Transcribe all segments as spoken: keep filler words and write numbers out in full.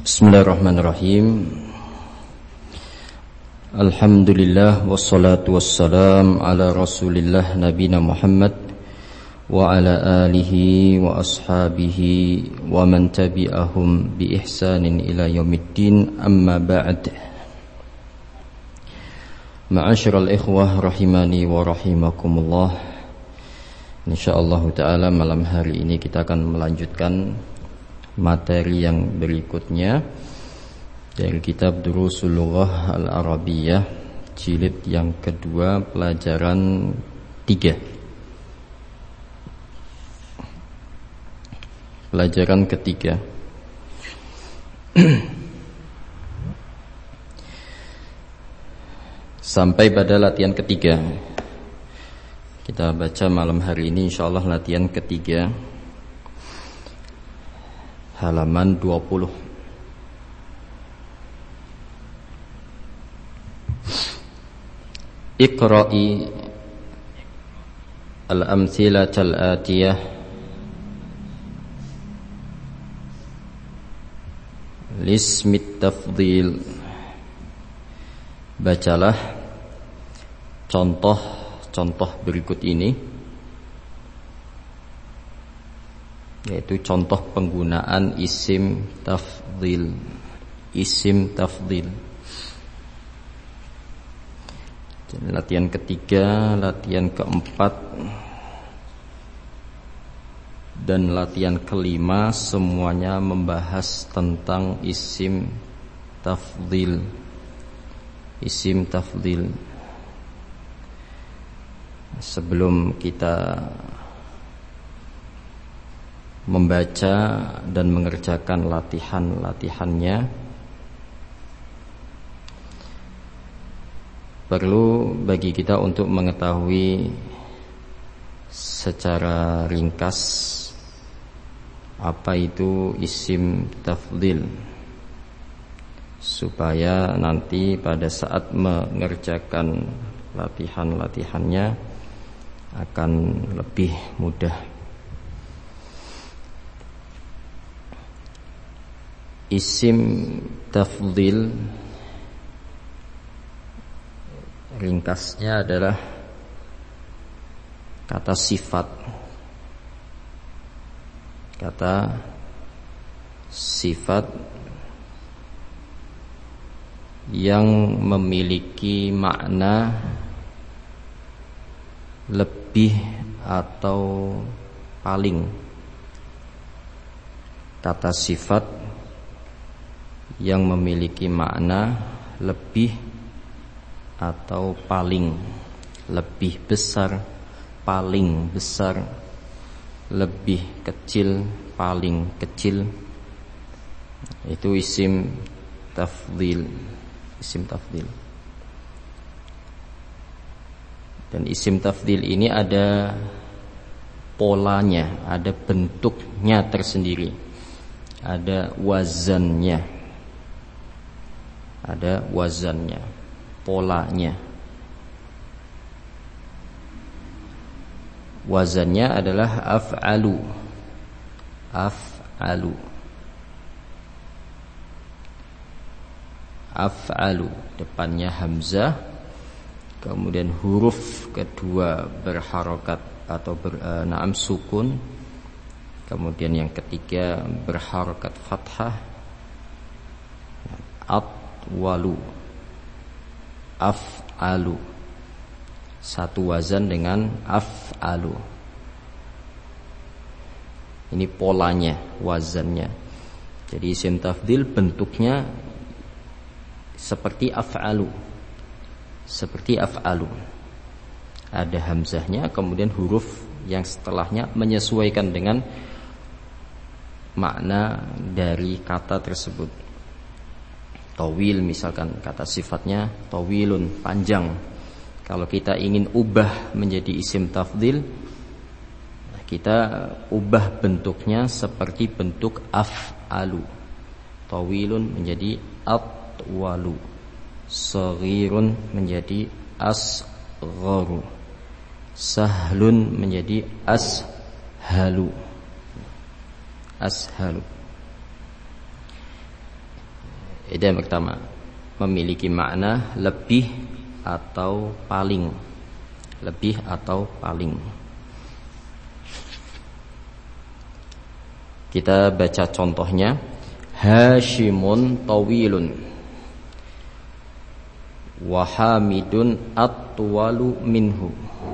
Bismillahirrahmanirrahim. Alhamdulillah wassalatu wassalam ala Rasulillah nabiyina Muhammad wa ala alihi wa ashabihi wa man tabi'ahum bi ihsanin ila yaumiddin, amma ba'd. Ma'asyiral ikhwah rahimani wa rahimakumullah. Insyaallah taala malam hari ini kita akan melanjutkan materi yang berikutnya dari kitab Durusul Lughah Al-Arabiyyah jilid yang kedua, pelajaran tiga. Pelajaran ketiga. Sampai pada latihan ketiga. Kita baca malam hari ini insyaallah latihan ketiga, halaman dua puluh. Iqra'i al-amthilatal atiyah lismit tafdhil. Bacalah contoh-contoh berikut ini, yaitu contoh penggunaan isim tafdhil. Isim tafdhil. Jadi, latihan ketiga, latihan keempat, dan latihan kelima semuanya membahas tentang isim tafdhil. Isim tafdhil. Sebelum kita membaca dan mengerjakan latihan-latihannya, perlu bagi kita untuk mengetahui secara ringkas apa itu isim tafdhil, supaya nanti pada saat mengerjakan latihan-latihannya akan lebih mudah. Isim tafdhil ringkasnya adalah kata sifat. Kata sifat yang memiliki makna lebih atau paling. Kata sifat yang memiliki makna lebih atau paling. Lebih besar, paling besar, lebih kecil, paling kecil. Itu isim tafdhil. Isim tafdhil. Dan isim tafdhil ini ada polanya, ada bentuknya tersendiri, ada wazannya, ada wazannya, polanya. Wazannya adalah af'alu. Af'alu. Af'alu, depannya hamzah, kemudian huruf kedua berharokat atau ber, uh, naam sukun, kemudian yang ketiga berharokat fathah. Atwalu, af'alu, satu wazan dengan af'alu. Ini polanya, wazannya. Jadi isim tafdhil bentuknya seperti af'alu. Seperti af'alu. Ada hamzahnya, kemudian huruf yang setelahnya menyesuaikan dengan makna dari kata tersebut. Tawil misalkan, kata sifatnya tawilun, panjang. Kalau kita ingin ubah menjadi isim tafdhil, kita ubah bentuknya seperti bentuk af'alu. Tawilun menjadi atwalu, saghirun menjadi asgharu, sahlun menjadi ashalu. Ashalu. Itu yang pertama, memiliki makna lebih atau paling. Lebih atau paling. Kita baca contohnya. Hashimun tawilun wa Hamidun atwalu minhu.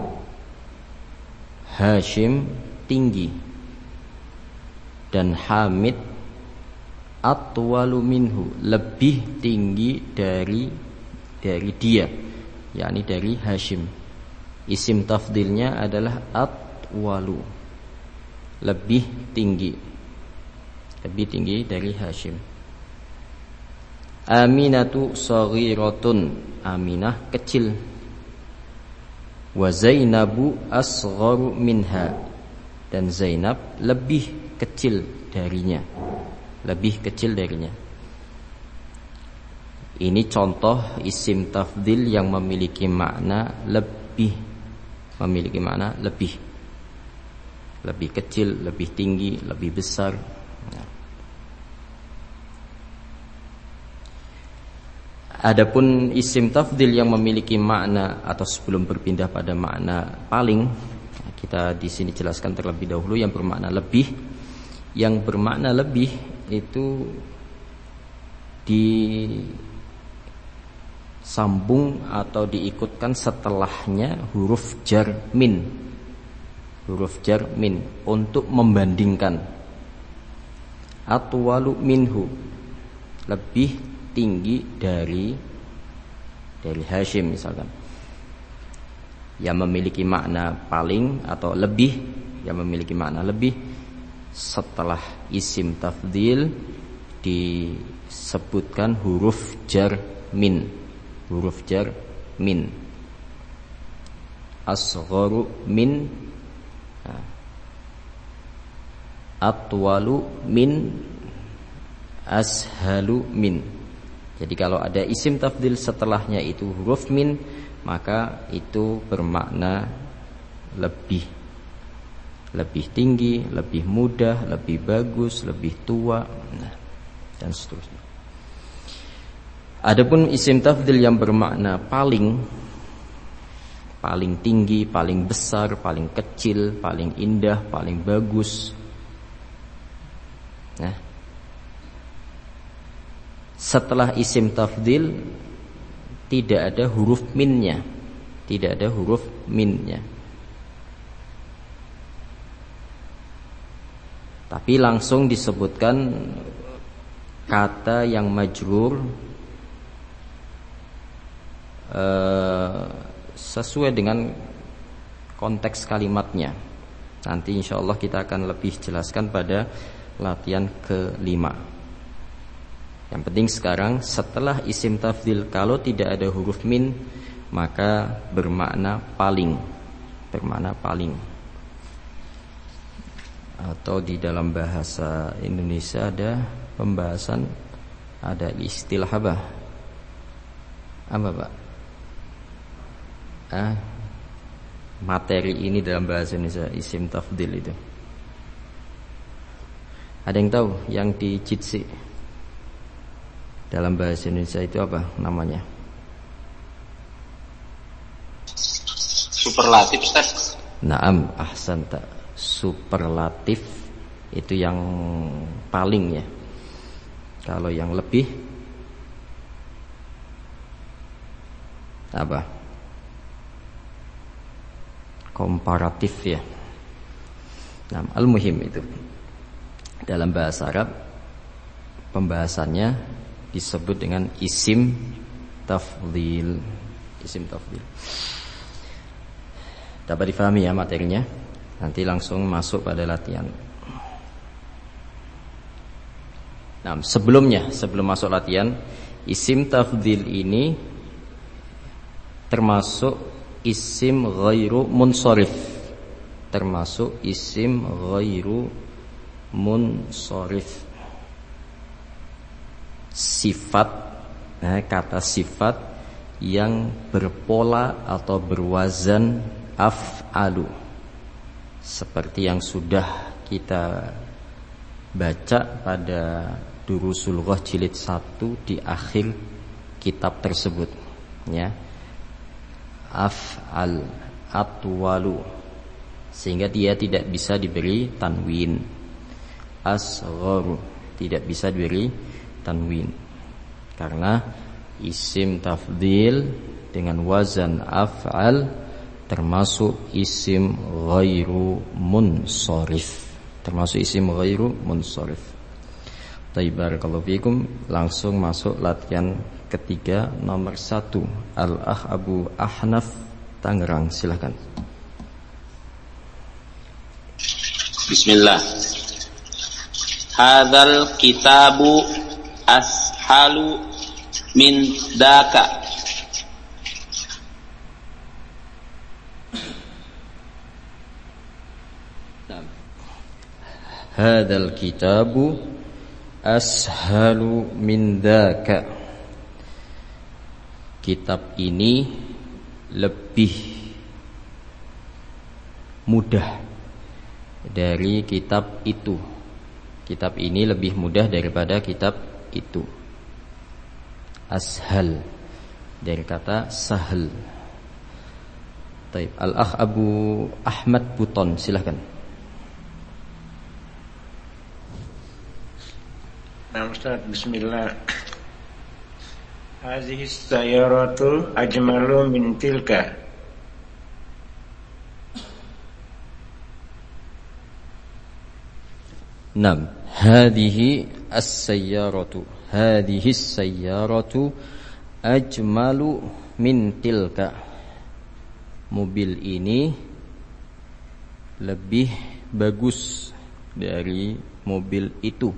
Hashim tinggi dan Hamid atwalu minhu, lebih tinggi dari dari dia, yakni dari Hashim. Isim tafdilnya adalah atwalu, lebih tinggi, lebih tinggi dari Hashim. Aminatu saghiratun, Aminah kecil. Wa Zainabu asgharu minha, dan Zainab lebih kecil darinya, lebih kecil darinya. Ini contoh isim tafdil yang memiliki makna lebih, memiliki makna lebih, lebih kecil, lebih tinggi, lebih besar. Adapun isim tafdil yang memiliki makna, atau sebelum berpindah pada makna paling, kita di sini jelaskan terlebih dahulu yang bermakna lebih. Yang bermakna lebih itu disambung atau diikutkan setelahnya huruf jar min, huruf jar min, untuk membandingkan. Atwalu minhu, lebih tinggi dari dari Hashim misalkan. Yang memiliki makna paling atau lebih, yang memiliki makna lebih, setelah isim tafdil disebutkan huruf jar min, huruf jar min. Asgharu min, atwalu min, ashalu min. Jadi kalau ada isim tafdil setelahnya itu huruf min, maka itu bermakna lebih, lebih tinggi, lebih mudah, lebih bagus, lebih tua, nah, dan seterusnya. Adapun isim tafdil yang bermakna paling, paling tinggi, paling besar, paling kecil, paling indah, paling bagus, nah, setelah isim tafdil tidak ada huruf minnya, tidak ada huruf minnya, tapi langsung disebutkan kata yang majrur eh, sesuai dengan konteks kalimatnya. Nanti insya Allah kita akan lebih jelaskan pada latihan kelima. Yang penting sekarang setelah isim tafdil kalau tidak ada huruf min, maka bermakna paling, bermakna paling. Atau di dalam bahasa Indonesia ada pembahasan, ada istilah apa? Apa Pak? Ah, materi ini dalam bahasa Indonesia isim tafdil itu. Ada yang tahu yang di jitsi? Dalam bahasa Indonesia itu apa namanya? Superlatif, Ustaz. Naam, ahsanta. Superlatif itu yang paling ya. Kalau yang lebih apa? Komparatif ya. Nah, al-muhim itu dalam bahasa Arab pembahasannya disebut dengan isim tafdil, isim tafdil. Dapat difahami ya materinya. Nanti langsung masuk pada latihan. Nah, sebelumnya, sebelum masuk latihan, isim tafdil ini termasuk isim ghairu munsharif, termasuk isim ghairu munsharif. Sifat, nah, kata sifat yang berpola atau berwazan af'alu, seperti yang sudah kita baca pada Durusul Lughah jilid satu di akhir kitab tersebut, ya. Af'al atwalu, sehingga dia tidak bisa diberi tanwin. Asgharu, tidak bisa diberi tanwin karena isim tafdhil dengan wazan af'al termasuk isim ghairu munsharif, termasuk isim ghairu munsharif. Baik, barakallahu fikum. Langsung masuk latihan ketiga nomor satu. Al-Akh Abu Ahnaf, Tangerang, silakan. Bismillah. Hadzal kitabu ashalu min daka. Hadzal kitabu ashalu min daka. Kitab ini lebih mudah dari kitab itu. Kitab ini lebih mudah daripada kitab itu. Ashal dari kata sahal. Taib. Al-Akh Abu Ahmad Buton, silahkan. Nah, Ustaz, bismillah. Hazihi sayyaratu ajmalu min tilka. Nam, hadhihi as-sayyaratu, hadhihi as-sayyaratu ajmalu min tilka. Mobil ini lebih bagus dari mobil itu.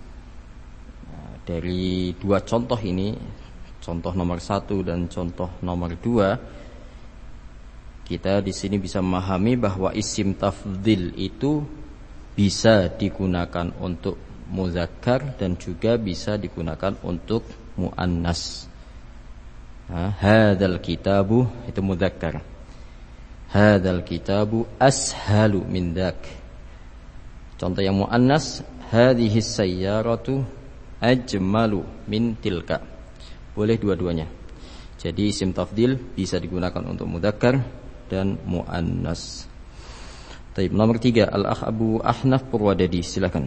Dari dua contoh ini, contoh nomor satu dan contoh nomor dua, kita di sini bisa memahami bahwa isim tafdhil itu bisa digunakan untuk muzakkar dan juga bisa digunakan untuk muannas. Hadzal kitabu itu muzakkar. Hadzal kitabu ashalu min dak. Contoh yang muannas, hadhihi sayyaratu ajmalu min tilka. Boleh dua-duanya. Jadi isim tafdhil bisa digunakan untuk mudzakkar dan muannas. Baik, nomor tiga, Al-Akh Abu Ahnaf Purwadadi, silakan.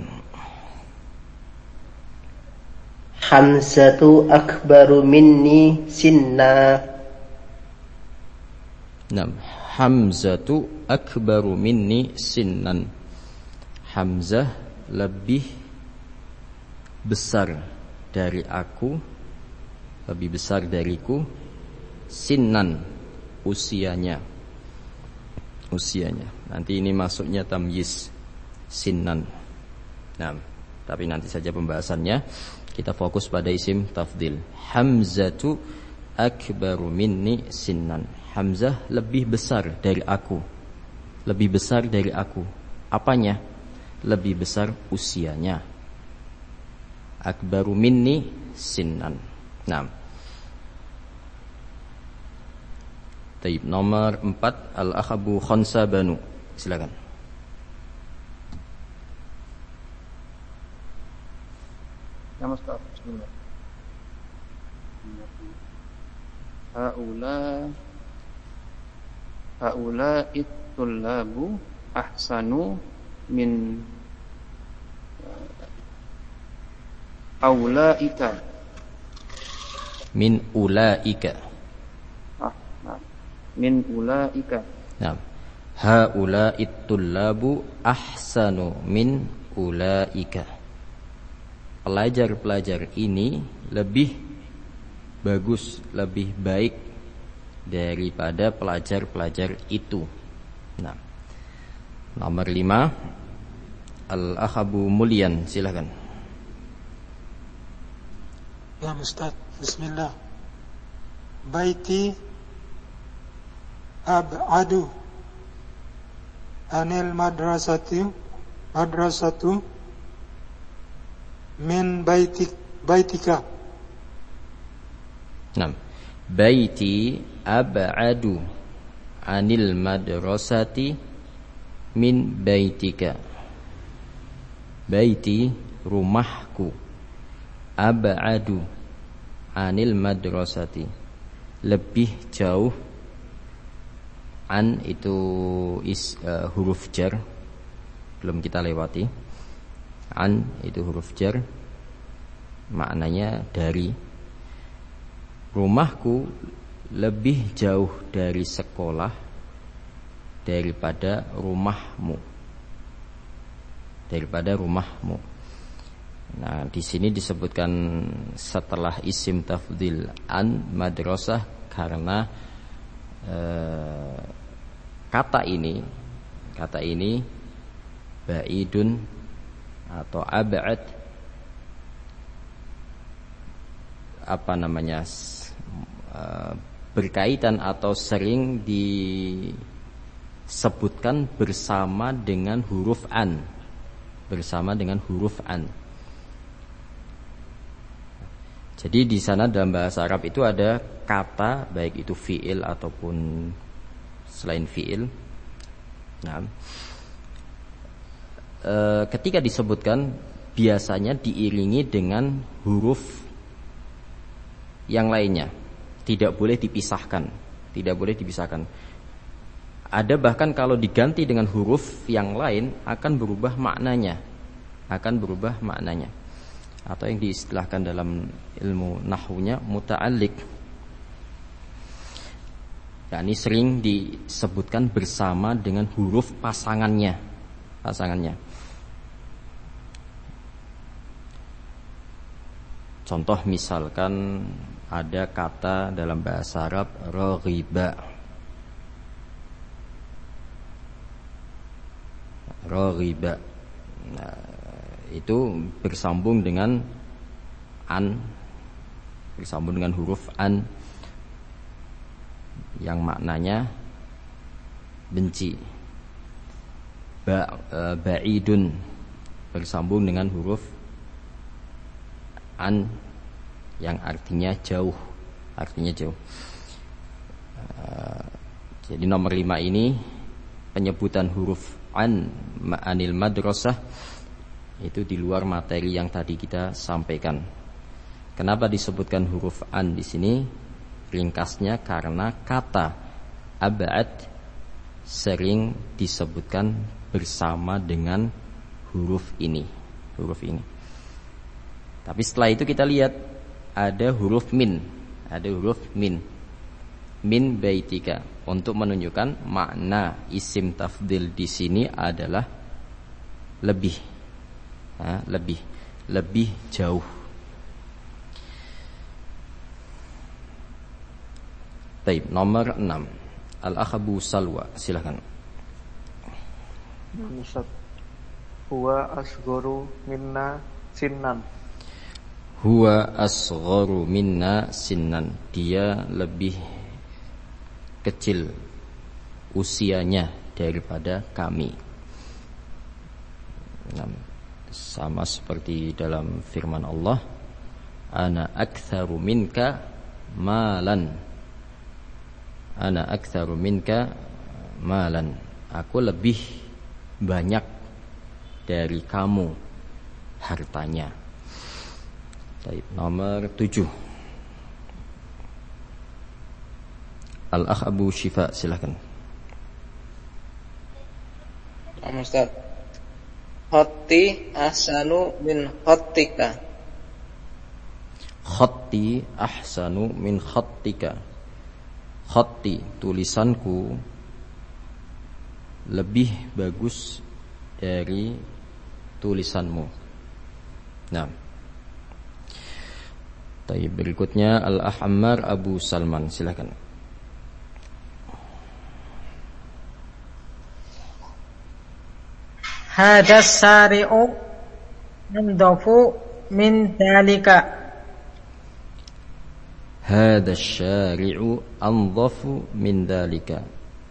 Hamzatu akbaru minni sinna. Naam, Hamzatu akbaru minni sinnan. Hamzah lebih besar dari aku, lebih besar dariku, sinnan, usianya, usianya. Nanti ini masuknya tamyiz, sinnan. Nah, tapi nanti saja pembahasannya. Kita fokus pada isim tafdhil. Hamzatu akbaru minni sinnan. Hamzah lebih besar dari aku, lebih besar dari aku. Apanya? Lebih besar usianya. Akbaru minni sinnan. Nah. Taib, nomor empat, Al-Akh Abu Khansabanu, silakan. Ya Ustaz, bismillah. Haula haula it-tullabu ahsanu min aulaika. Min ulaika. Ah, nah. Min ulaika. Nah, haula it-tullabu ahsanu min ulaika. Pelajar-pelajar ini lebih bagus, lebih baik daripada pelajar-pelajar itu. Nah, nomor lima, Al-Akh Abu Mulyan, silakan. Ya Ustaz, bismillah. Baiti ab'adu anil madrasati madrasatu min baitik baitika. Nah, baiti ab'adu anil madrasati min baitika. Baiti, rumahku, ab'adu anil madrasati, lebih jauh. An itu is, uh, huruf jar, belum kita lewati. An itu huruf jar, maknanya dari. Rumahku lebih jauh dari sekolah daripada rumahmu. Daripada rumahmu. Nah, di sini disebutkan setelah isim tafdhil an madrasah karena eh, kata ini kata ini ba'idun atau ab'ad, apa namanya, uh, berkaitan atau sering disebutkan bersama dengan huruf an, bersama dengan huruf an. Jadi di sana dalam bahasa Arab itu ada kata, baik itu fi'il ataupun selain fi'il. Nah, e, ketika disebutkan biasanya diiringi dengan huruf yang lainnya, tidak boleh dipisahkan, tidak boleh dipisahkan. Ada bahkan kalau diganti dengan huruf yang lain akan berubah maknanya, akan berubah maknanya, atau yang diistilahkan dalam ilmu nahwunya muta'alliq. Yani sering disebutkan bersama dengan huruf pasangannya, pasangannya. Contoh misalkan ada kata dalam bahasa Arab raghiba. Raghiba. Nah, itu bersambung dengan an, bersambung dengan huruf an yang maknanya benci. Ba, e, ba'idun bersambung dengan huruf an yang artinya jauh, artinya jauh. Uh, jadi nomor lima ini penyebutan huruf an anil madrasah itu di luar materi yang tadi kita sampaikan. Kenapa disebutkan huruf an di sini? Ringkasnya karena kata ab'ad sering disebutkan bersama dengan huruf ini, huruf ini. Tapi setelah itu kita lihat ada huruf min, ada huruf min, min baitika, untuk menunjukkan makna isim tafdhil di sini adalah lebih, ha, lebih, lebih jauh. Baik, nomor enam, Al-Akh Abu Salwa, silakan. Ustaz, huwa asgharu minna sinnan. Huwa asgharu minna sinnan, dia lebih kecil usianya daripada kami. Nah, sama seperti dalam firman Allah, ana aktsaru minka malan, ana aktsaru minka malan, aku lebih banyak dari kamu hartanya. Baik, nomor tujuh, Al-Akh Abu Syifa, silakan. Ustaz, khatti ahsanu min khattika. Khatti ahsanu min khattika. Khatti, tulisanku lebih bagus dari tulisanmu. Nah, baik, berikutnya Al-Ahmar Abu Salman, silakan. Hadas sari'u andafu min dalika. Hadas syari'u andafu min dalika.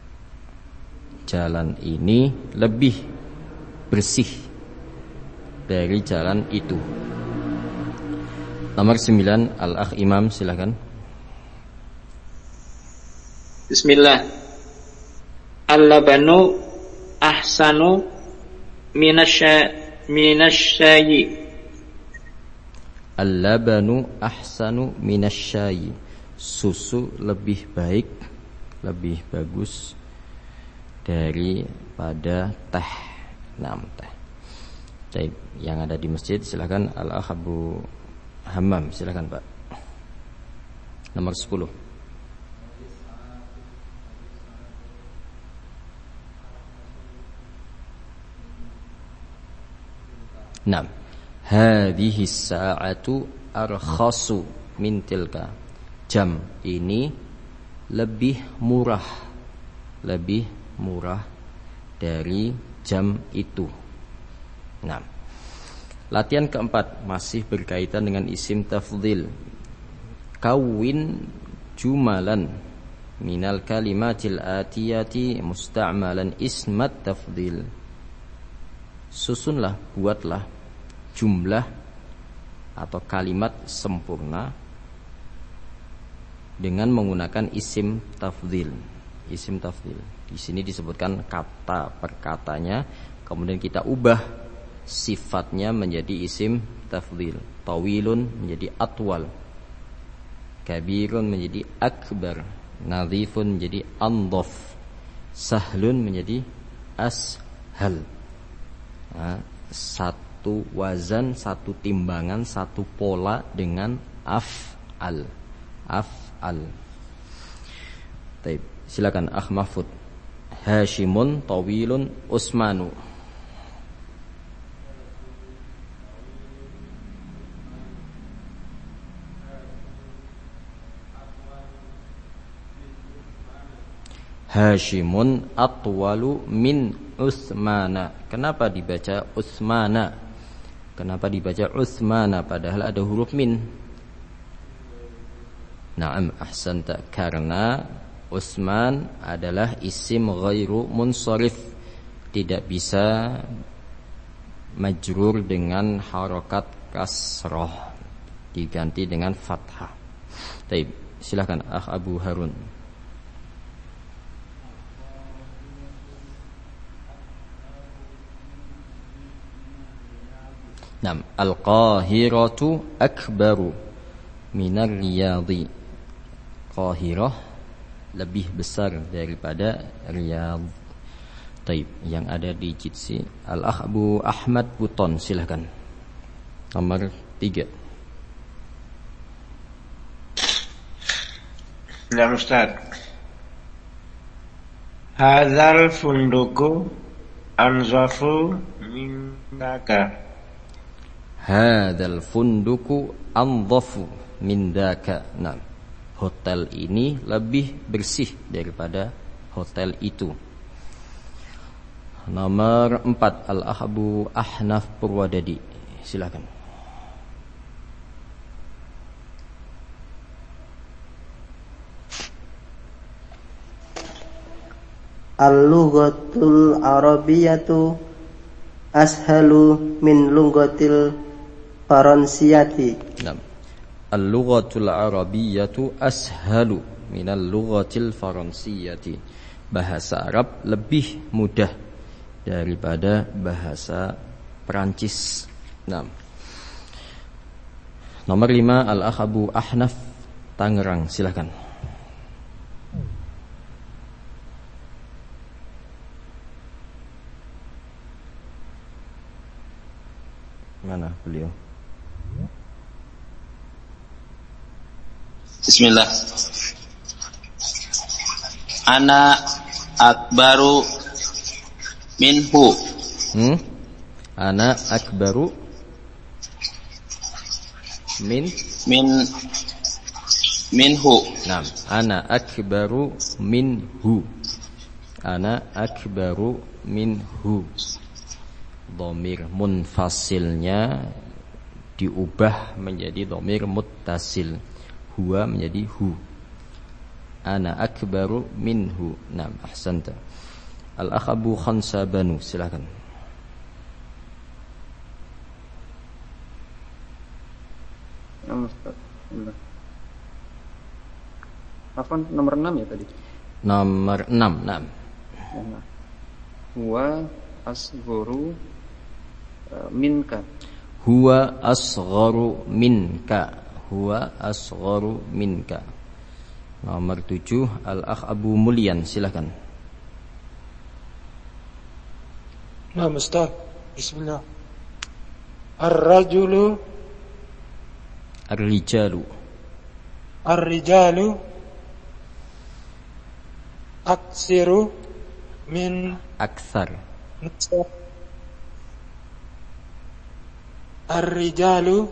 Jalan ini lebih bersih dari jalan itu. Nomor sembilan, Al-Akh Imam, silakan. Bismillah. Al-labanu ahsanu minasya minasyayi. Al-labanu ahsanu minasyayi. Susu lebih baik, lebih bagus daripada teh. Nam teh. Baik, yang ada di masjid silakan. Al-akh Abu Hammam, silakan Pak. Nomor sepuluh. Nam. Hadhihi sa'atu arkhasu min tilka. Jam ini lebih murah, lebih murah dari jam itu. Nah, latihan keempat masih berkaitan dengan isim tafdhil. Kawin jumalan minal kalimatil atiyati musta'malan ismat tafdhil. Susunlah, buatlah jumlah atau kalimat sempurna dengan menggunakan isim tafdhil. Isim tafdhil. Di sini disebutkan kata per katanya, kemudian kita ubah sifatnya menjadi isim tafdhil. Tawilun menjadi atwal, kabirun menjadi akbar, nadhifun menjadi andhaf, sahlun menjadi ashal. Nah, satu wazan, satu timbangan, satu pola dengan af'al. Af'al. Baik, silakan Akh Mahfud. Hashimun tawilun Usmanu. Hashimun atwalu min Utsmana. Kenapa dibaca Utsmana? Kenapa dibaca Utsmana padahal ada huruf min? Naam, ahsanta. Karena Utsman adalah isim ghairu munsharif, tidak bisa majrur dengan harokat kasrah, diganti dengan fathah. Baik, silakan Akh Abu Harun. Nam, Al-Qahiratu akbaru minar Riyadhi. Qahirah lebih besar daripada Riyadh. Taib, yang ada di Jitsi. Al-Akh Abu Ahmad Buton, silahkan. Nomor tiga. Ya Ustaz. Hadzal funduku anzafu min daka. Hadzal funduku anzafu min daka. Nah, hotel ini lebih bersih daripada hotel itu. Nomor empat, Al-Akh Abu Ahnaf Purwadadi, silakan. Al-lughatul arabiyyatu ashalu min lughatil faransiyati. Nah, al-lughatul arabiyyatu ashalu minal lughatil faransiyati. Bahasa Arab lebih mudah daripada bahasa Perancis. Nah, nomor lima, Al-Akh Abu Ahnaf Tangerang, silakan. Mana beliau? Bismillah. Ana akbaru minhu. Hmm? Ana akbaru min min minhu. Naam, ana akbaru minhu. Ana akbaru minhu. Dhamir munfasilnya diubah menjadi dhamir muttasil. Huwa menjadi hu. Ana akbaru minhu. Naam, ahsanta. Al-Akh Abu Khansabanu, silakan. Apa nomor enam ya tadi? Nomor enam, enam. Huwa asghuru minka. Huwa asgharu minka. Huwa asgharu minka. Nomor tujuh, Al-Akh Abu Mulyan, silakan. Nah, Ustaz. Bismillah. Ar-rajulu Ar-rijalu. Ar-rijalu aksiru min Akthar. nisa. Ar-rijalu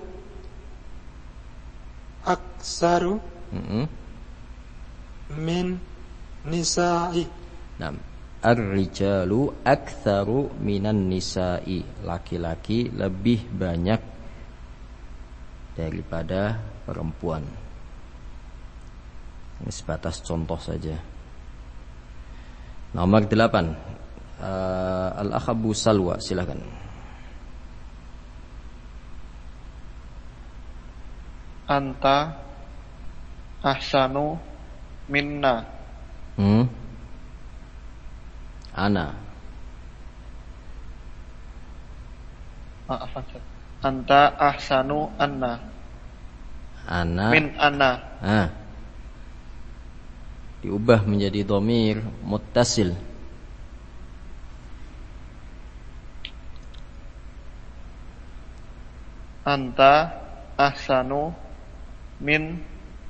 aksaru Mm-hmm. min nisa'i. Nah, ar-rijalu aktsaru minan nisa'i. Laki-laki lebih banyak daripada perempuan. Ini sebatas contoh saja. Nomor delapan, uh, Al-Akh Abu Salwa, silakan. Anta ahsanu minna. Hmm? Ana. Maaf, anta ahsanu anna. Ana. Min anna. Ah. Diubah menjadi dhamir muttasil. Anta ahsanu min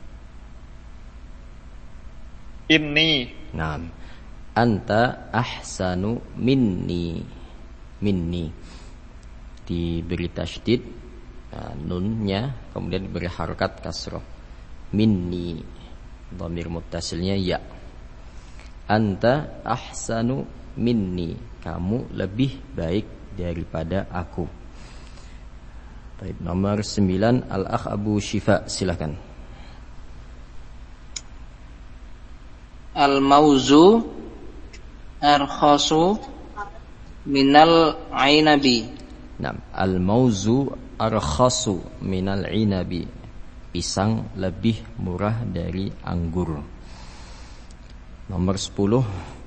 inni. Naam. Anta ahsanu minni. Minni diberi tasydid, nah, nunnya kemudian diberi harakat kasrah. Minni, dhamir muttasilnya ya. Anta ahsanu minni, kamu lebih baik daripada aku. Baik, nomor sembilan, Al-Akh Abu Syifa, silakan. Al-mauzu arkhasu minal ainabi. Nah, al-mauzu arkhasu minal inabi. Pisang lebih murah dari anggur. Nomor sepuluh,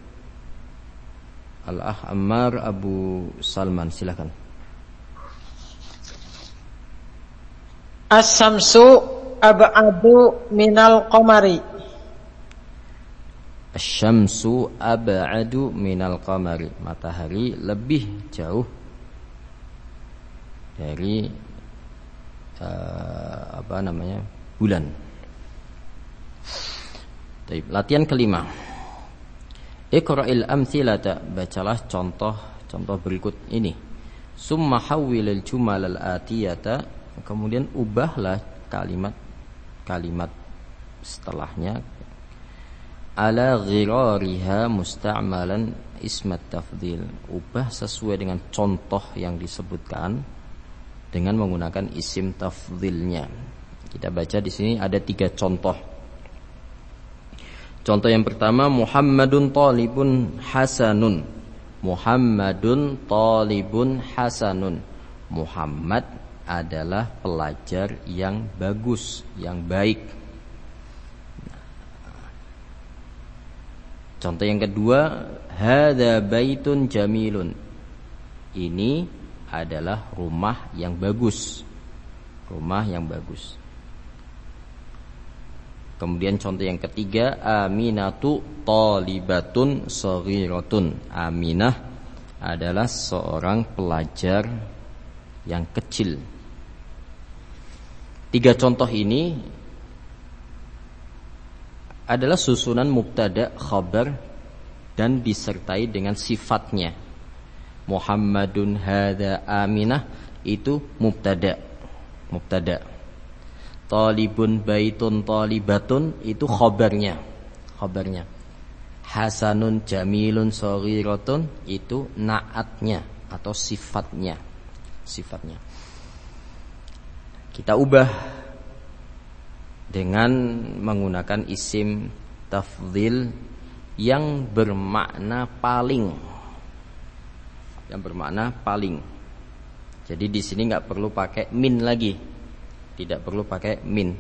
Al-Akh Ammar Abu Salman, silakan. As-samsu ab'adu minal qamari. Asy-syamsu ab'adu minal qamari. Matahari lebih jauh dari uh, apa namanya? bulan. Baik, latihan kelima. Iqra'il amthilata, bacalah contoh-contoh berikut ini. Summa hawwilil jumalal atiyata, kemudian ubahlah kalimat-kalimat setelahnya ala ghirariha musta'malan ismat tafdhil. Ubah sesuai dengan contoh yang disebutkan dengan menggunakan isim tafdhilnya. Kita baca di sini ada tiga contoh. Contoh yang pertama, Muhammadun talibun hasanun. Muhammadun talibun hasanun. Muhammad adalah pelajar yang bagus, yang baik. Contoh yang kedua, hadza baitun jamilun. Ini adalah rumah yang bagus. Rumah yang bagus. Kemudian contoh yang ketiga, Aminatu talibatun saghiratun. Aminah adalah seorang pelajar yang kecil. Tiga contoh ini adalah susunan mubtada, khabar, dan disertai dengan sifatnya. Muhammadun hadza Aminah itu mubtada. Mubtada. Talibun baitun talibatun itu khabarnya. Khabarnya. Hasanun jamilun saghiratun itu naatnya atau sifatnya. Sifatnya. Kita ubah dengan menggunakan isim tafdhil yang bermakna paling. Yang bermakna paling. Jadi di sini nggak perlu pakai min lagi. Tidak perlu pakai min.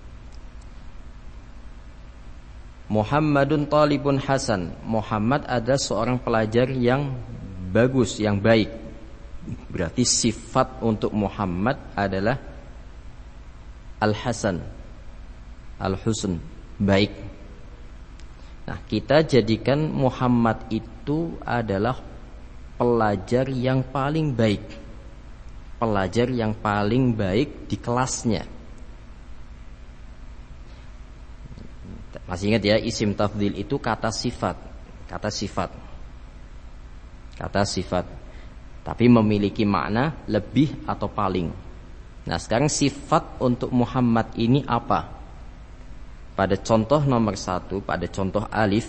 Muhammadun talibun hasan. Muhammad adalah seorang pelajar yang bagus, yang baik. Berarti sifat untuk Muhammad adalah Al-Hasan, Al-Husn, baik. Nah, kita jadikan Muhammad itu adalah pelajar yang paling baik, pelajar yang paling baik di kelasnya. Masih ingat ya, isim tafdhil itu kata sifat, kata sifat, kata sifat, tapi memiliki makna lebih atau paling. Nah, sekarang sifat untuk Muhammad ini apa? Pada contoh nomor satu, pada contoh alif,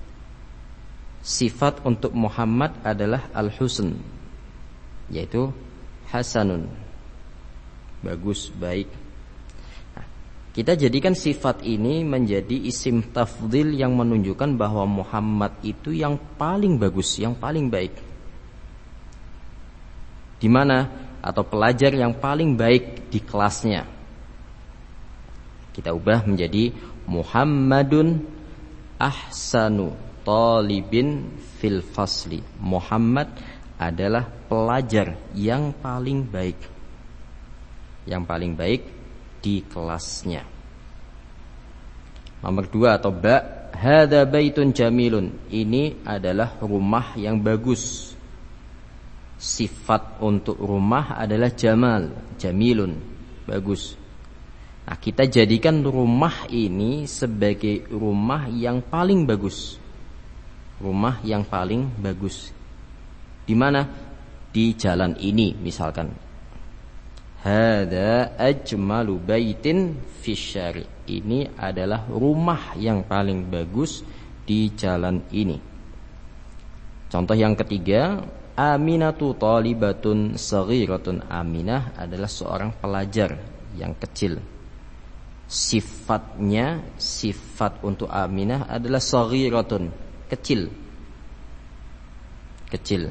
sifat untuk Muhammad adalah Al-Husn, yaitu Hasanun, bagus, baik. Nah, kita jadikan sifat ini menjadi isim tafdhil yang menunjukkan bahwa Muhammad itu yang paling bagus, yang paling baik. Di mana? Atau pelajar yang paling baik di kelasnya. Kita ubah menjadi Muhammadun ahsanu talibin fil fasli. Muhammad adalah pelajar yang paling baik, yang paling baik di kelasnya. Nomor dua atau ba, hadza baitun jamilun. Ini adalah rumah yang bagus. Sifat untuk rumah adalah jamal, jamilun, bagus. Nah, kita jadikan rumah ini sebagai rumah yang paling bagus. Rumah yang paling bagus. Di mana? Di jalan ini misalkan. Hadza ajmalu baitin fisyari. Ini adalah rumah yang paling bagus di jalan ini. Contoh yang ketiga, Aminatu talibatun saghiratun. Aminah adalah seorang pelajar yang kecil. Sifatnya, sifat untuk Aminah adalah saghiratun, kecil. Kecil.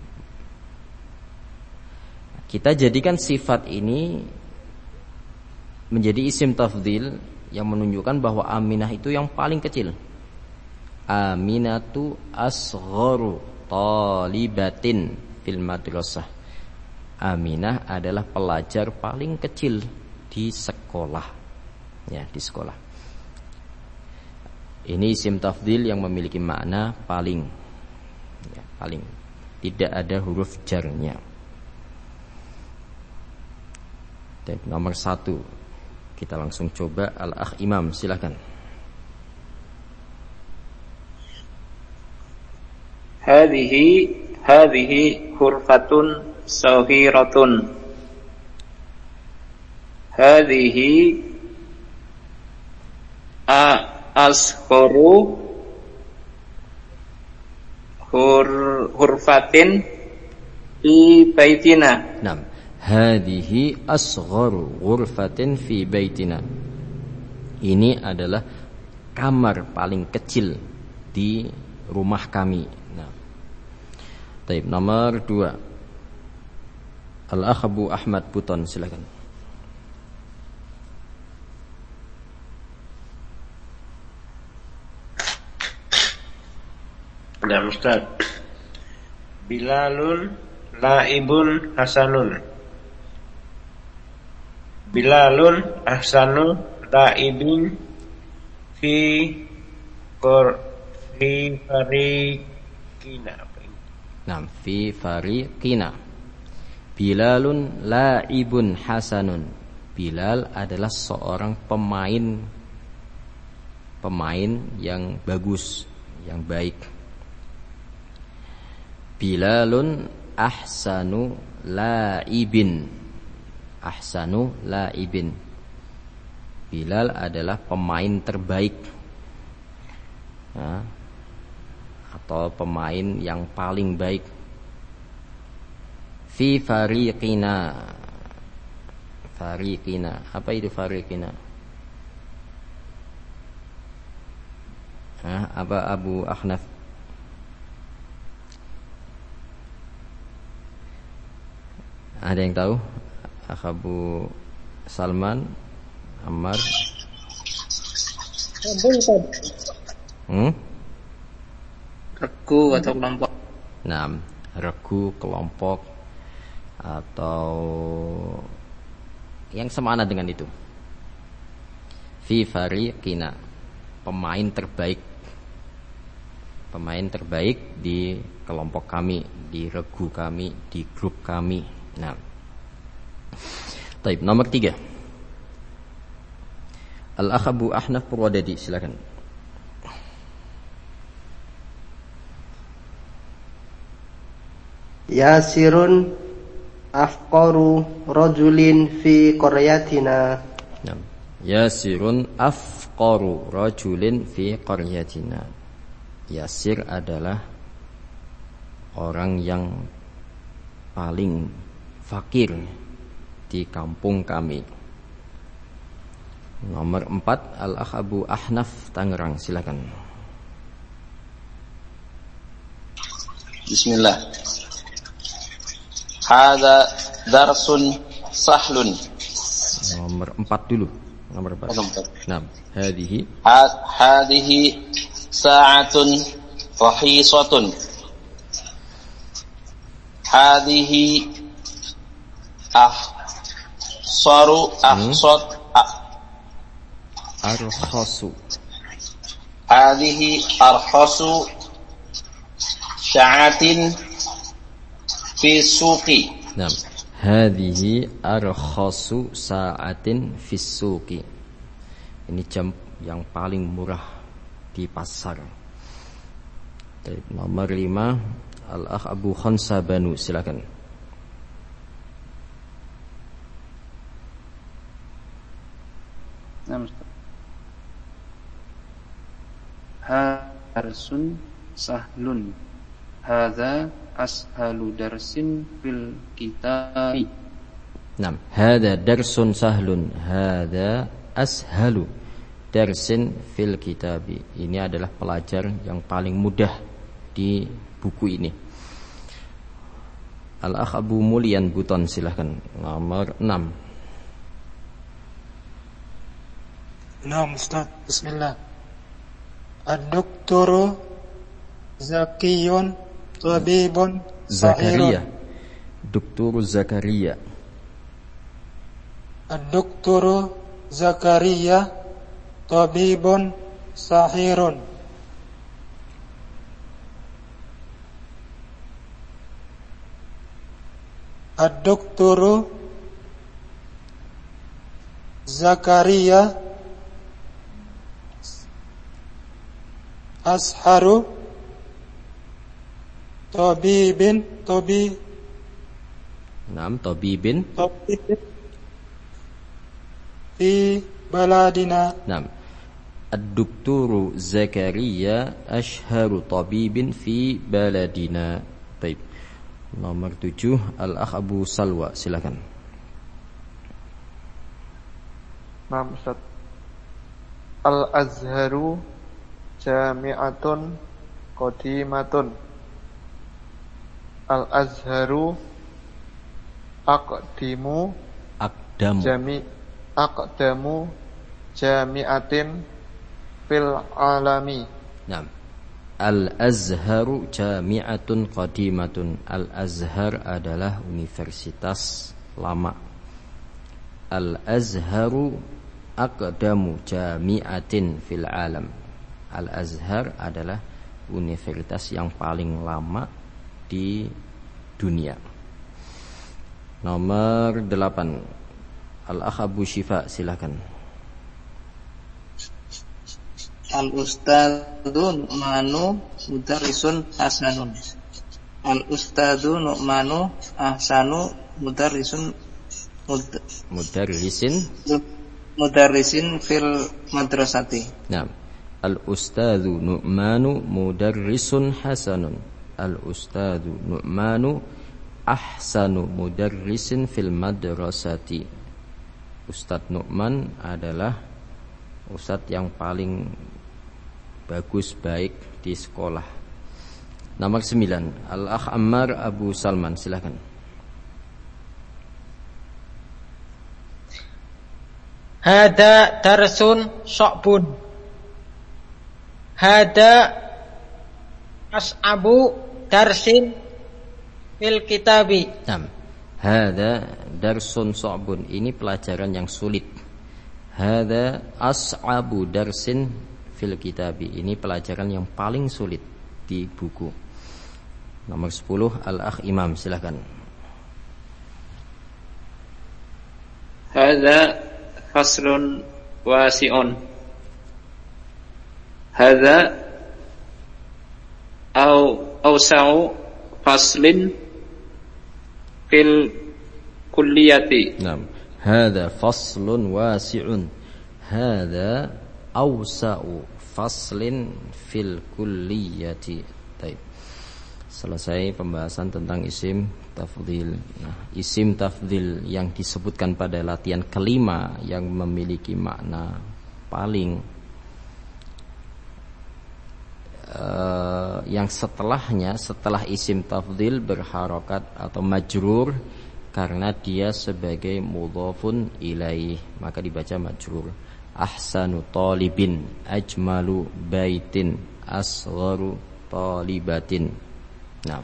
Kita jadikan sifat ini menjadi isim tafdhil yang menunjukkan bahwa Aminah itu yang paling kecil. Aminatu asgharu talibatin fil madrasah. Aminah adalah pelajar paling kecil di sekolah. Ya, di sekolah. Ini isim tafdhil yang memiliki makna paling. Ya, paling. Tidak ada huruf jarnya. Dan nomor satu, kita langsung coba. Al-Akh Imam, silakan. Hadhihi hadhihi hurfatun saghiratun. Hadhihi a asgharu hur hurfatin fi baitina. Naam. Hadhihi asgharu ghurfatin fi baitina. Ini adalah kamar paling kecil di rumah kami. Nah. Baik, nomor dua. Al-Akh Abu Ahmad Buton, silakan. Nah, Ustaz. Bilalun laibun hasanun. Bilalun ahsanu laibin fi qor fi fariqina. Nah, fi fariqina. Bilalun laibun hasanun. Bilal adalah seorang pemain pemain yang bagus, yang baik. Bilalun ahsanu laibin. Ahsanu laibin. Bilal adalah pemain terbaik, nah, atau pemain yang paling baik. Fi fariqina. Fariqina. Apa itu fariqina? Nah, apa Abu Akhnaf? Ada yang tahu? Abu Salman, Ammar. Hmm? Regu atau kelompok. Nah, regu, kelompok. atau yang semana dengan itu. Fi fariqina, pemain terbaik. Pemain terbaik di kelompok kami, di regu kami, di grup kami. Nah. Baik, nomor tiga. Al-Akh Abu Ahnaf Purwadadi, silakan. Yasirun afqaru rajulin fi qaryatina. Nah. Yasirun afqaru rajulin fi qaryatina. Yasir adalah orang yang paling fakir di kampung kami. Nomor empat, Al-Akh Abu Ahnaf Tangerang, silakan. Bismillah. Hada darsun sahlun. Nomor empat dulu. Nomor empat. Nah, hadihi. Hadihi sa'atun rahisatun. Hadihi ahsaru ahsat arhasu. Hadihi arhasu sa'atin fi suqi. Nah, hadihi arkhasu sa'atin fi suqi. Ini jam yang paling murah di pasar. Nomor lima, Al-Akh Abu Khansabanu, silakan. Darsun sahlun. Hadza ashalu darsin fil kitabi. Naam, hadza darsun sahlun, hadza ashalu darsin fil kitabi. Ini adalah pelajar yang paling mudah di buku ini. Al-Akh Abu Mulyan Buton, silahkan. Nomor enam. Naam Ustaz, bismillah. Ad-Doktoru Zakiyun Tabibun Zakaria. Doktor Zakaria. Ad-Doktoru Zakaria Tabibun Sahirun. Ad-Doktoru Zakaria Asharu Tabibin Tabi Naam, Tabibin Tabibin Fi baladina. Naam, Ad-Dokturu Zakaria Ashharu Tabibin fi baladina. Baik. Nomor tujuh, Al-Akh Abu Salwa, silakan. Naam Ustaz. Al-Azharu Jami'atun Qadimatun. Al-Azharu Aqdimu Aqdamu Jami Aqdamu Jami'atin fil alami. Naam. Al-Azharu Jami'atun Qadimatun. Al-Azhar adalah universitas lama. Al-Azharu Aqdamu Jami'atin fil alam. Al-Azhar adalah universitas yang paling lama di dunia. Nomor delapan, Al-Akh Abu Syifa, silakan. Al-Ustadzu Nu'manu Mudarrisun Hasanun. Al-Ustadzu Nu'manu Ahsanu Mudarrisun mud, Mudarrisin Mudarrisin fil madrasati. Naam. Al-Ustadzu Nu'manu Mudarrisun Hasanun. Al-Ustadzu Nu'manu Ahsanu Mudarrisin fil madrasati. Ustadz Nu'man adalah ustadz yang paling bagus, baik di sekolah. Nomor sembilan, Al-Akh Ammar Abu Salman, silakan. Hada darsun sya'bun. Hada as'abu darsin fil kitabi. Naam. Hada darsun sa'bun, ini pelajaran yang sulit. Hada as'abu darsin fil kitabi, ini pelajaran yang paling sulit di buku. Nomor sepuluh, Al-Akh Imam, silakan. Hadza faslun wasi'un. Hadza au awsa'u faslin fil kulliyati. Naam. Hadza faslun wasi'un. Hadza awsa'u faslin fil kulliyati. Baik. Selesai pembahasan tentang isim tafdhil. Nah, isim tafdhil yang disebutkan pada latihan kelima yang memiliki makna paling, uh, yang setelahnya, setelah isim tafdhil berharokat atau majrur karena dia sebagai mudhafun ilaih, maka dibaca majrur. Ahsanu talibin, ajmalu baitin, asgharu talibatin. Nah,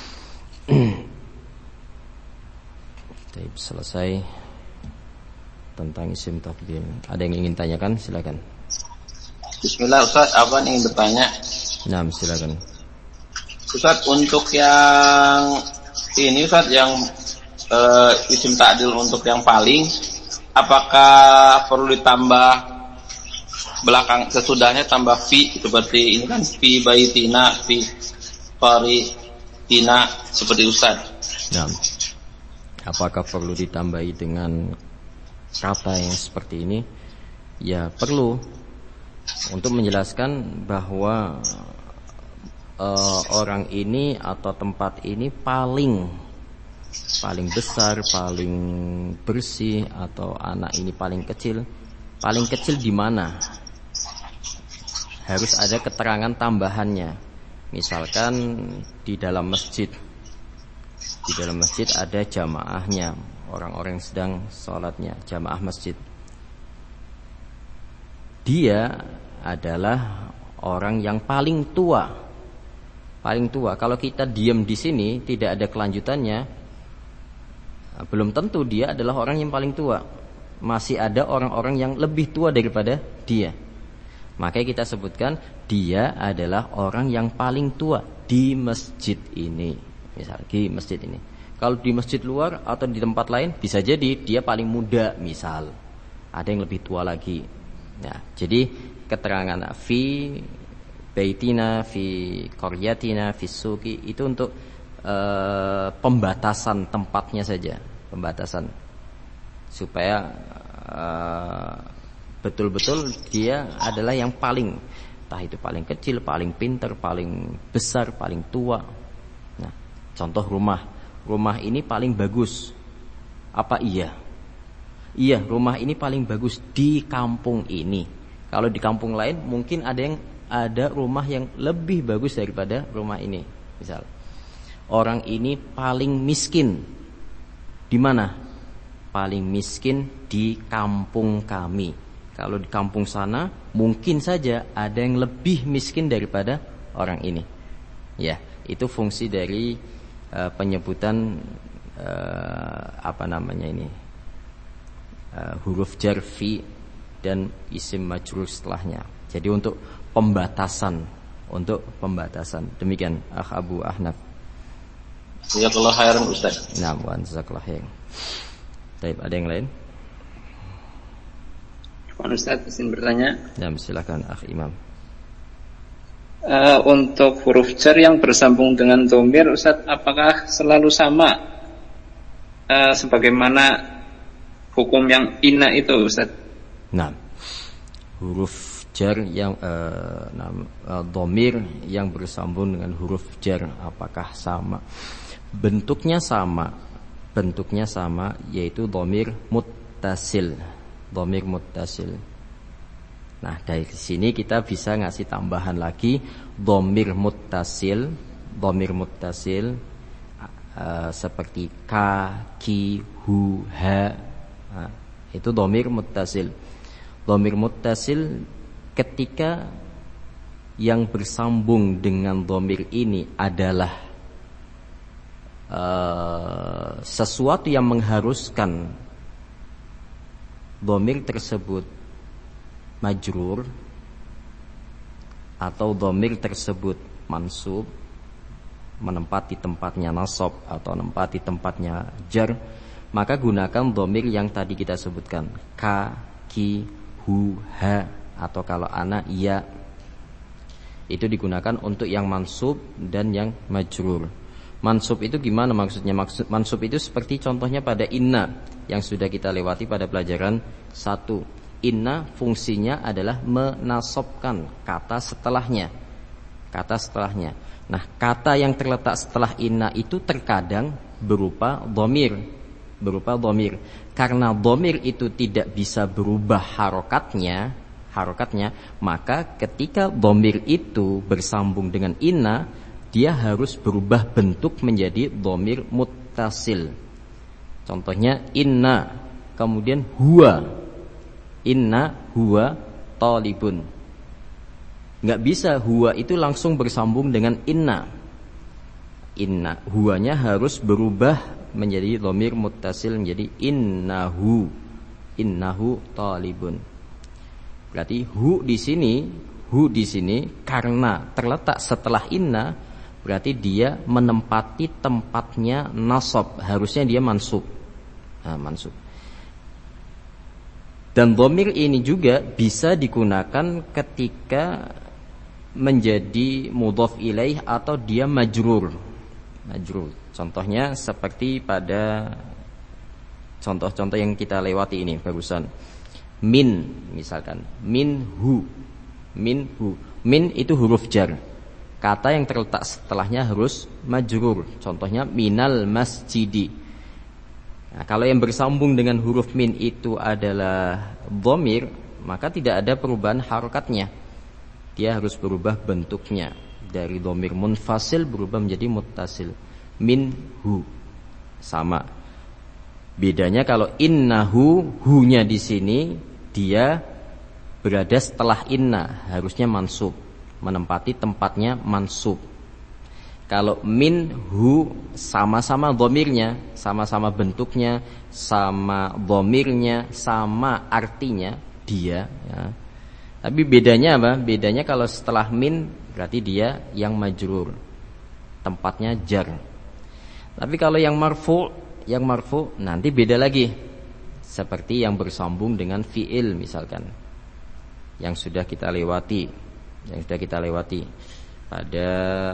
selesai tentang isim tafdhil. Ada yang ingin tanyakan? Silakan. Bismillah Ustaz, apa yang ingin bertanya? Nah, silakan. Ustaz, untuk yang ini Ustaz, yang uh, isim ta'dil untuk yang paling, apakah perlu ditambah belakang sesudahnya tambah fi seperti ini kan, fi baitina, fi qaritina seperti Ustaz? Nah, apakah perlu ditambahi dengan kata yang seperti ini? Ya, perlu, untuk menjelaskan bahwa uh, orang ini atau tempat ini paling paling besar, paling bersih, atau anak ini paling kecil. Paling kecil di mana? Harus ada keterangan tambahannya. Misalkan di dalam masjid. Di dalam masjid ada jamaahnya, orang-orang yang sedang sholatnya, jamaah masjid. Dia adalah orang yang paling tua. Paling tua. Kalau kita diam di sini tidak ada kelanjutannya, belum tentu dia adalah orang yang paling tua. Masih ada orang-orang yang lebih tua daripada dia. Makanya kita sebutkan dia adalah orang yang paling tua di masjid ini. Misal di masjid ini. Kalau di masjid luar atau di tempat lain bisa jadi dia paling muda, misal. Ada yang lebih tua lagi. Nah, jadi keterangan fi baitina, fi qaryatina, fi suqi itu untuk uh, pembatasan tempatnya saja, pembatasan supaya uh, betul-betul dia adalah yang paling, entah itu paling kecil, paling pintar, paling besar, paling tua. Nah, contoh rumah, rumah ini paling bagus. Apa iya? Iya, rumah ini paling bagus di kampung ini. Kalau di kampung lain mungkin ada yang ada rumah yang lebih bagus daripada rumah ini. Misal, orang ini paling miskin. Di mana? Paling miskin di kampung kami. Kalau di kampung sana mungkin saja ada yang lebih miskin daripada orang ini. Ya, itu fungsi dari uh, penyebutan uh, apa namanya ini? Uh, huruf jar fi dan isim majrur setelahnya. Jadi untuk pembatasan, untuk pembatasan. Demikian Akh Abu Ahnaf. Jazakallahu khairan Ustaz. Nah, wa jazakallahu khairan. Baik, ada yang lain? Pak Ustaz, izin bertanya. Ya, silakan Akh Imam. Uh, untuk huruf jar yang bersambung dengan dhamir, Ustaz, apakah selalu sama uh, sebagaimana hukum yang inna itu, Ustaz? Nah, huruf jar yang uh, uh, dhamir yang bersambung dengan huruf jar apakah sama? Bentuknya sama, bentuknya sama, yaitu dhamir muttasil, dhamir muttasil. Nah, dari sini kita bisa ngasih tambahan lagi dhamir muttasil, dhamir muttasil uh, seperti ka, ki, hu, ha. Nah, itu dhamir muttasil. Dhamir muttasil ketika yang bersambung dengan dhamir ini adalah uh, sesuatu yang mengharuskan dhamir tersebut majrur atau dhamir tersebut mansub, menempati tempatnya nasab atau menempati tempatnya jar, maka gunakan dhamir yang tadi kita sebutkan, ka, ki, hu, ha, atau kalau ana, ya. Itu digunakan untuk yang mansub dan yang majrur. Mansub itu gimana maksudnya? Maksud mansub itu seperti contohnya pada inna yang sudah kita lewati pada pelajaran satu. Inna fungsinya adalah menasobkan kata setelahnya. Kata setelahnya. Nah, kata yang terletak setelah inna itu terkadang berupa dhamir, berupa dhamir. Karena dhamir itu tidak bisa berubah harokatnya, harokatnya, maka ketika dhamir itu bersambung dengan inna, dia harus berubah bentuk menjadi dhamir muttasil. Contohnya inna, kemudian huwa. Inna huwa talibun. Nggak bisa huwa itu langsung bersambung dengan inna. Inna huwanya harus berubah menjadi dhamir muttasil menjadi innahu. Innahu talibun. Berarti hu di sini, hu di sini karena terletak setelah inna, berarti dia menempati tempatnya nasab, harusnya dia mansub. Nah, mansub. Dan dhamir ini juga bisa digunakan ketika menjadi mudhaf ilaih atau dia majrur. Majrur. Contohnya seperti pada contoh-contoh yang kita lewati ini barusan. Min misalkan, minhu. Minhu. Min itu huruf jar. Kata yang terletak setelahnya harus majrur. Contohnya minal masjidi. Nah, kalau yang bersambung dengan huruf min itu adalah dhamir, maka tidak ada perubahan harokatnya. Dia harus berubah bentuknya dari dhamir munfasil berubah menjadi muttasil. Minhu sama. Bedanya kalau innahu, hu-nya di sini dia berada setelah inna, harusnya mansub, menempati tempatnya mansub. Kalau minhu sama-sama dhamirnya, sama-sama bentuknya, sama dhamirnya, sama artinya dia, ya. Tapi bedanya apa? Bedanya kalau setelah min berarti dia yang majrur, tempatnya jar. Tapi kalau yang marfu, yang marfu nanti beda lagi. Seperti yang bersambung dengan fi'il misalkan, yang sudah kita lewati, yang sudah kita lewati pada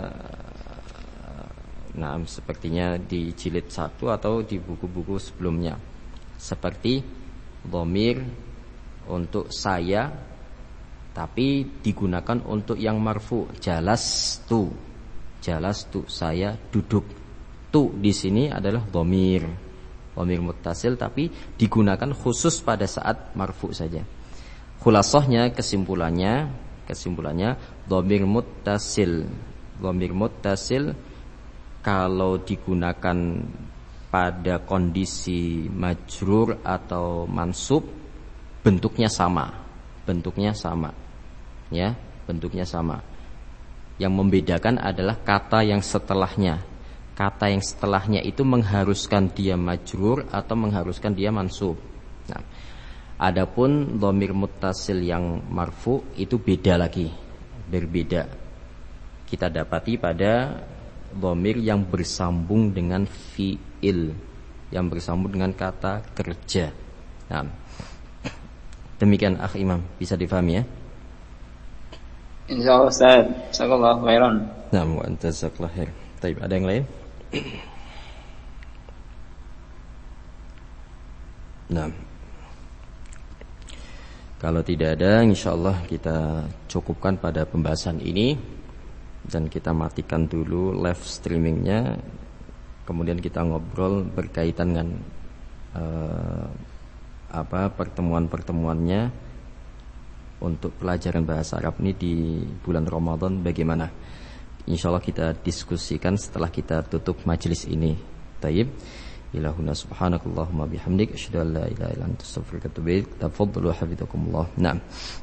nah, sepertinya di jilid satu atau di buku-buku sebelumnya. Seperti dhamir untuk saya, tapi digunakan untuk yang marfu. Jalastu, jalastu, saya duduk. Tu di sini adalah dhamir, dhamir muttasil, tapi digunakan khusus pada saat marfu saja. Khulasahnya, kesimpulannya, kesimpulannya dhamir muttasil, dhamir muttasil kalau digunakan pada kondisi majrur atau mansub bentuknya sama, bentuknya sama, ya, bentuknya sama. Yang membedakan adalah kata yang setelahnya. Kata yang setelahnya itu mengharuskan dia majrur atau mengharuskan dia mansub. Nah, adapun dhamir muttasil yang marfu itu beda lagi, berbeda. Kita dapati pada dhamir yang bersambung dengan fi'il, yang bersambung dengan kata kerja. Nah, demikian akh Imam, bisa difahami ya? Insyaallah Ustaz. Jazakallahu khairan. Nah, wa anta jazakallahu khair. Baik, ada yang lain? Nah, kalau tidak ada, insyaallah kita cukupkan pada pembahasan ini. Dan kita matikan dulu live streamingnya. Kemudian kita ngobrol berkaitan dengan uh, apa pertemuan-pertemuannya untuk pelajaran bahasa Arab ini di bulan Ramadan bagaimana. InsyaAllah kita diskusikan setelah kita tutup majelis ini. Taib. Ilahuna subhanakallahumma bihamdik asyhadu an la ilaha illa anta astaghfiruka wa atubu ilaik. Tafadhalu hafizakumullah. Naam.